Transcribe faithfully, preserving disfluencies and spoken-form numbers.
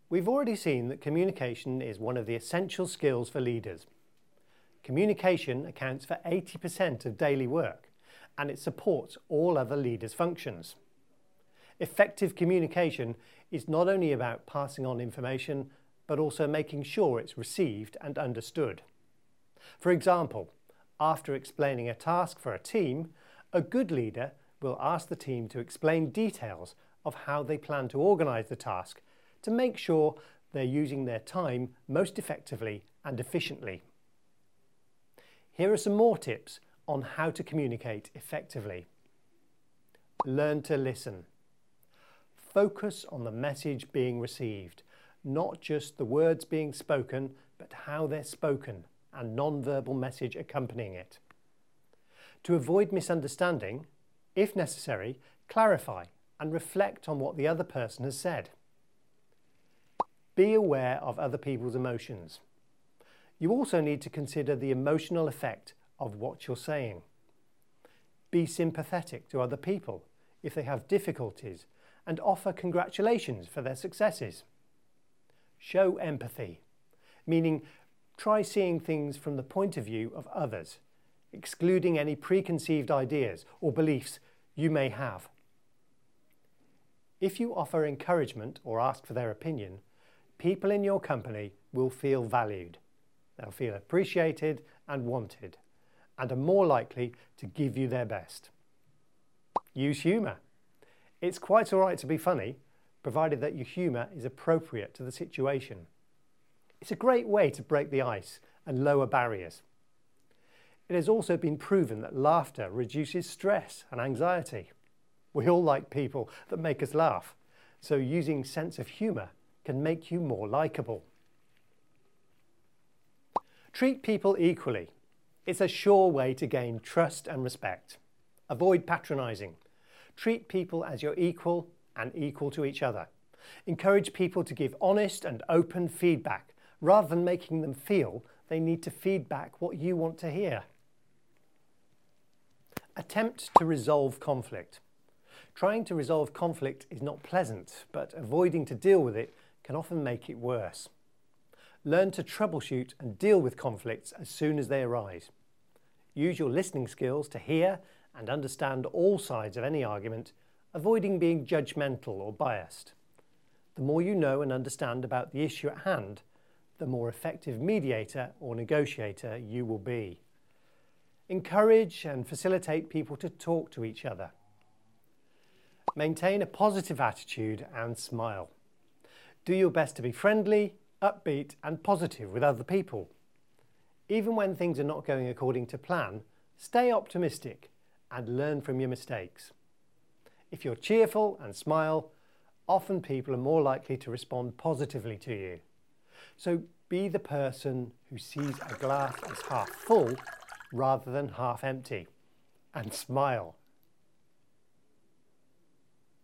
We've already seen that communication is one of the essential skills for leaders. Communication accounts for eighty percent of daily work, and it supports all other leaders' functions. Effective communication is not only about passing on information, but also making sure it's received and understood. For example, after explaining a task for a team, a good leader will ask the team to explain details of how they plan to organise the task to make sure they're using their time most effectively and efficiently. Here are some more tips on how to communicate effectively. Learn to listen. Focus on the message being received, not just the words being spoken, but how they're spoken and non-verbal message accompanying it. To avoid misunderstanding, if necessary, clarify and reflect on what the other person has said. Be aware of other people's emotions. You also need to consider the emotional effect of what you're saying. Be sympathetic to other people if they have difficulties and offer congratulations for their successes. Show empathy, meaning try seeing things from the point of view of others, excluding any preconceived ideas or beliefs you may have. If you offer encouragement or ask for their opinion, people in your company will feel valued. They'll feel appreciated and wanted, and are more likely to give you their best. Use humour. It's quite all right to be funny, provided that your humour is appropriate to the situation. It's a great way to break the ice and lower barriers. It has also been proven that laughter reduces stress and anxiety. We all like people that make us laugh, so using sense of humour can make you more likeable. Treat people equally. It's a sure way to gain trust and respect. Avoid patronising. Treat people as your equal and equal to each other. Encourage people to give honest and open feedback, rather than making them feel they need to feed back what you want to hear. Attempt to resolve conflict. Trying to resolve conflict is not pleasant, but avoiding to deal with it can often make it worse. Learn to troubleshoot and deal with conflicts as soon as they arise. Use your listening skills to hear and understand all sides of any argument, avoiding being judgmental or biased. The more you know and understand about the issue at hand, the more effective mediator or negotiator you will be. Encourage and facilitate people to talk to each other. Maintain a positive attitude and smile. Do your best to be friendly, upbeat and positive with other people. Even when things are not going according to plan, stay optimistic and learn from your mistakes. If you're cheerful and smile, often people are more likely to respond positively to you. So be the person who sees a glass as half full rather than half empty, and smile.